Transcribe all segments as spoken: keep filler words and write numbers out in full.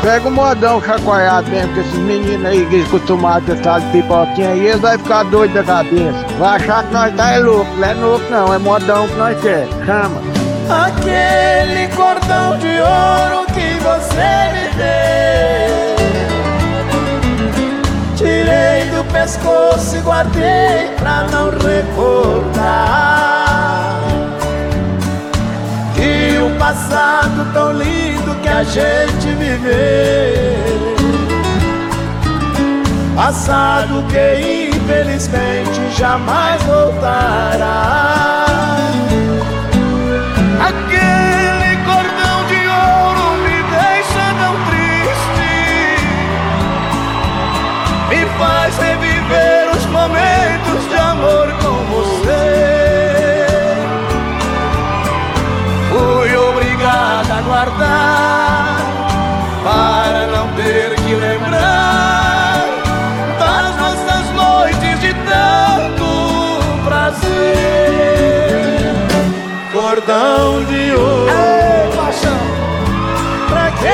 pega o modão chacoalhado mesmo, que esses meninos aí que acostumados a estar de pipoquinha aí, eles vão ficar doidos da cabeça. Vai achar que nós tá é louco, não é louco não, é modão que nós quer. Chama. Aquele cordão de ouro que você me deu, tirei do pescoço e guardei pra não recordar. E o passado tão lindo que a gente viveu, passado que infelizmente jamais voltará. Aquele cordão de ouro me deixa tão triste, me faz reviver os momentos de amor com você. Fui obrigada a guardar para não ter que lembrar das nossas noites de tanto prazer. Cordão de ouro, ei, paixão, pra que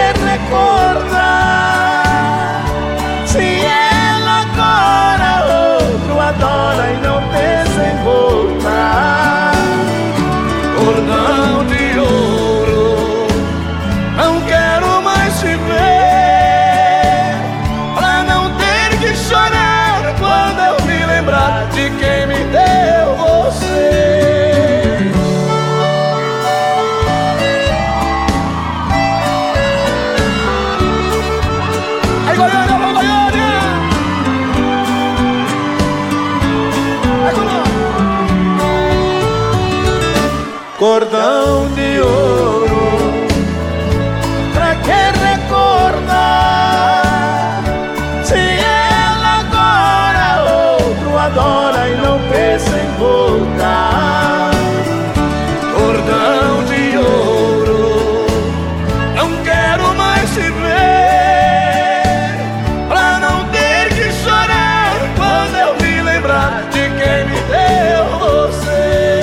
recordar se ela agora outro adora e não pensa em voltar? Cordão de ouro, não quero mais te ver, pra não ter que chorar quando eu me lembrar de quem me deu você. Cordão de ouro, pra que recordar se ela agora outro adora e não pensa em voltar? Cordão de ouro, não quero mais te ver, pra não ter que chorar quando eu me lembrar de quem me deu você.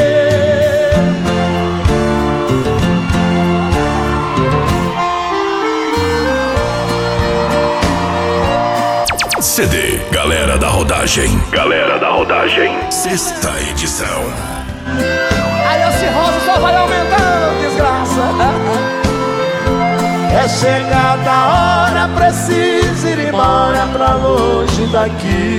C D Galera da Rodagem. Galera da Rodagem. Sexta edição. Aí esse rosa só vai aumentando, desgraça. É chegada a hora, preciso ir embora pra longe daqui.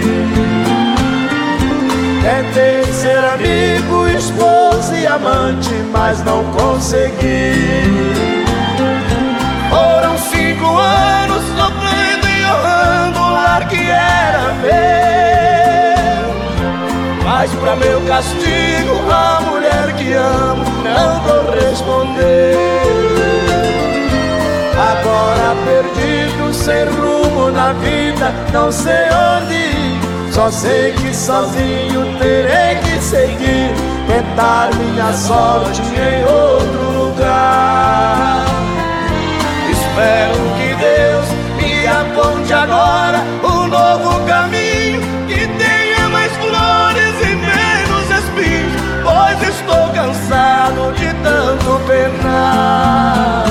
Tentei ser amigo, esposo e amante, mas não consegui. Foram cinco anos sofrendo e honrando o lar que era meu, mas pra meu castigo a mulher que amo não correspondeu. Agora perdido, sem rumo na vida, não sei onde ir, só sei que sozinho terei que seguir, tentar minha sorte em outro lugar. Espero que Deus me aponte agora um novo caminho, que tenha mais flores e menos espinhos, pois estou cansado de tanto penar.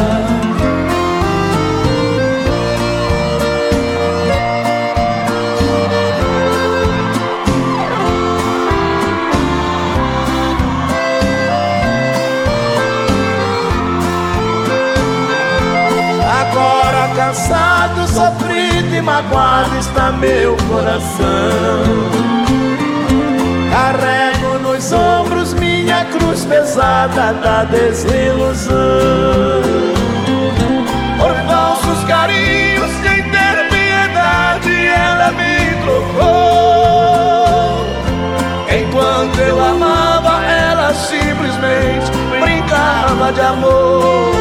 Agora cansado, sofrido e magoado está meu coração. Carrego nos ombros minha cruz pesada da desilusão. Por falsos carinhos, sem ter piedade, ela me trocou. Enquanto eu amava, ela simplesmente brincava de amor.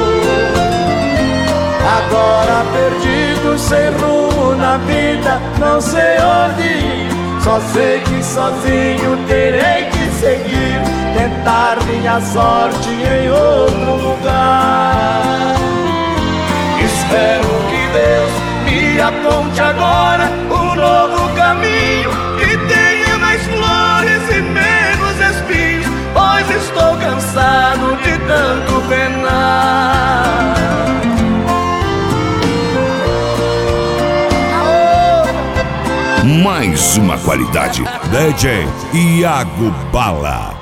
Agora perdido, sem rumo na vida, não sei onde ir, só sei que sozinho terei que seguir, tentar minha sorte em outro lugar. Espero que Deus me aponte agora um novo caminho, que tenha mais flores e menos espinhos, pois estou cansado de tanto penar. mais uma qualidade. D J Iago Bala.